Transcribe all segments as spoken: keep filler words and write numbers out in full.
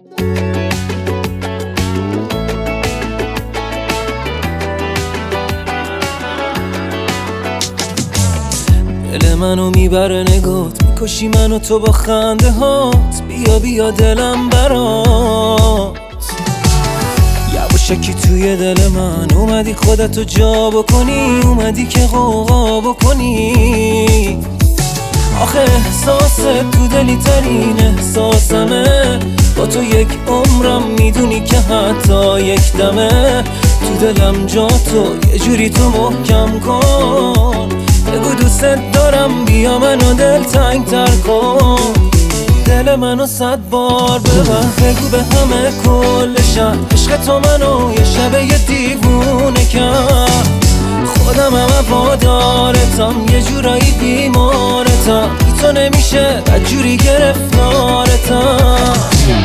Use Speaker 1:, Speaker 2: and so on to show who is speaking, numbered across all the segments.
Speaker 1: دل منو میبره نگات، میکشی منو تو با خنده هات. بیا بیا دلم برات، یواشکی توی دل من اومدی خودتو جا بکنی، اومدی که غوغا بکنی. آخه احساست تو دلی ترین احساسمه، با تو یک عمرم میدونی که حتی یک دمه. تو دلم جا تو یه جوری تو محکم کن، بگو دوست دارم بیا منو دل تنگ تر کن. دل منو صد بار ببر، بگو به همه کل شب عشق تو منو یه شب یه دیوونه کرد. خودم هم وادارتم، یه جورایی بیمارتم، بی تو نمیشه بدجوری گرفتارتم.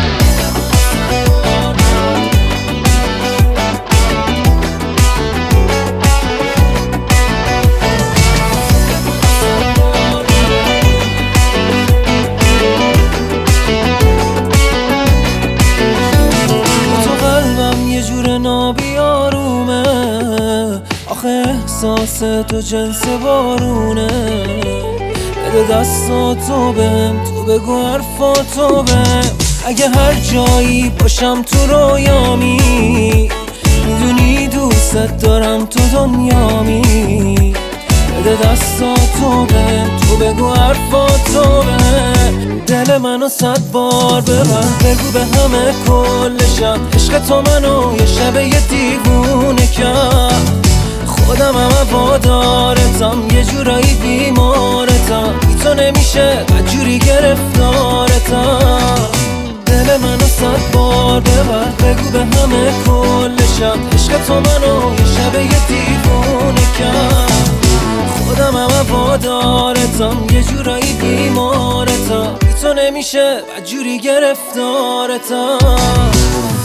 Speaker 1: نابیارومه آخه احساس تو جنس بارونه. بده دستاتو بهم، تو بگو حرفاتو بهم. اگه هر جایی باشم تو رویامی، میدونی دوست دارم تو دنیامی. بده دستاتو بهم، تو بگو حرفاتو بهم. دل منو صد بار ببر، بگو به همه کل شب عشق تو منو یه شب یه دیوونه کرد. خودم هم وادارتم، یه جورایی بیمارتم، بی تو نمیشه بدجوری گرفتارتم. دل منو صد بار ببر، بگو به همه کل شب عشق تو منو یه شب یه دیوونه کرد. خودم هم وادارتم، یه جورایی بیمارتم، بی تو نمیشه بدجوری گرفتارتم.